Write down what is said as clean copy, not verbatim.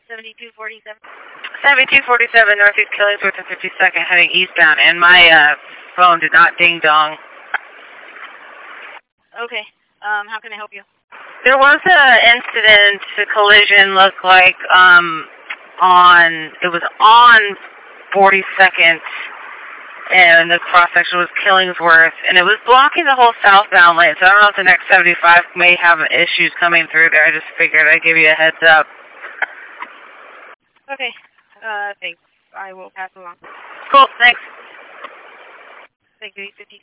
7247. 7247 Northeast Killingsworth and 52nd heading eastbound, and my phone did not ding dong. Okay. How can I help you? There was an incident, a collision, looked like, it was on 42nd, and the cross-section was Killingsworth, and it was blocking the whole southbound lane, so I don't know if the next 75 may have issues coming through there. I just figured I'd give you a heads up. Okay. Thanks. I will pass along. Cool, thanks. Thank you, 50.